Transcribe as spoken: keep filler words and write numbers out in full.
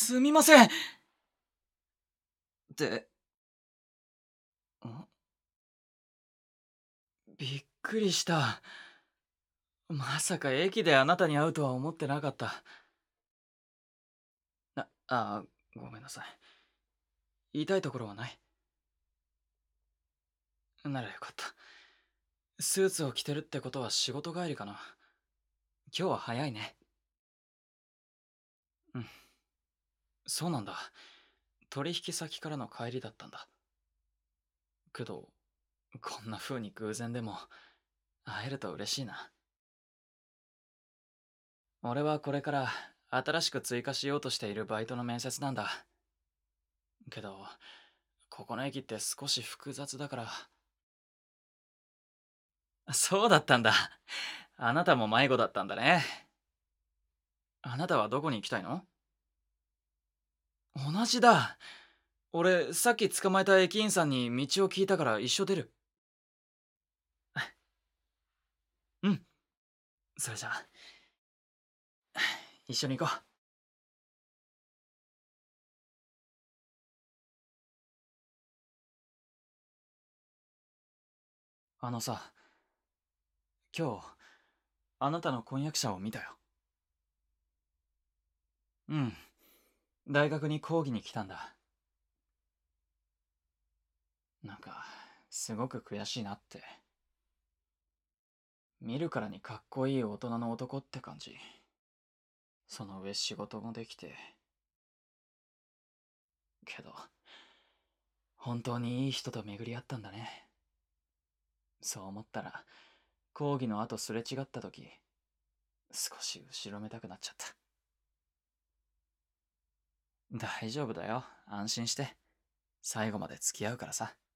すみません。って、んびっくりした。まさか駅であなたに会うとは思ってなかった。な、あー、ごめんなさい。痛いところはない？ならよかった。スーツを着てるってことは仕事帰りかな。今日は早いね。うん、そうなんだ。取引先からの帰りだったんだ。けど、こんな風に偶然でも会えると嬉しいな。俺はこれから新しく追加しようとしているバイトの面接なんだ。けど、ここの駅って少し複雑だから。そうだったんだ。あなたも迷子だったんだね。あなたはどこに行きたいの？同じだ。俺、さっき捕まえた駅員さんに道を聞いたから一緒出る。うん。それじゃあ、一緒に行こう。あのさ、今日、あなたの婚約者を見たよ。うん。大学に講義に来たんだ。なんか、すごく悔しいなって。見るからにかっこいい大人の男って感じ。その上仕事もできて。けど、本当にいい人と巡り合ったんだね。そう思ったら、講義の後すれ違った時、少し後ろめたくなっちゃった。大丈夫だよ。安心して。最後まで付き合うからさ。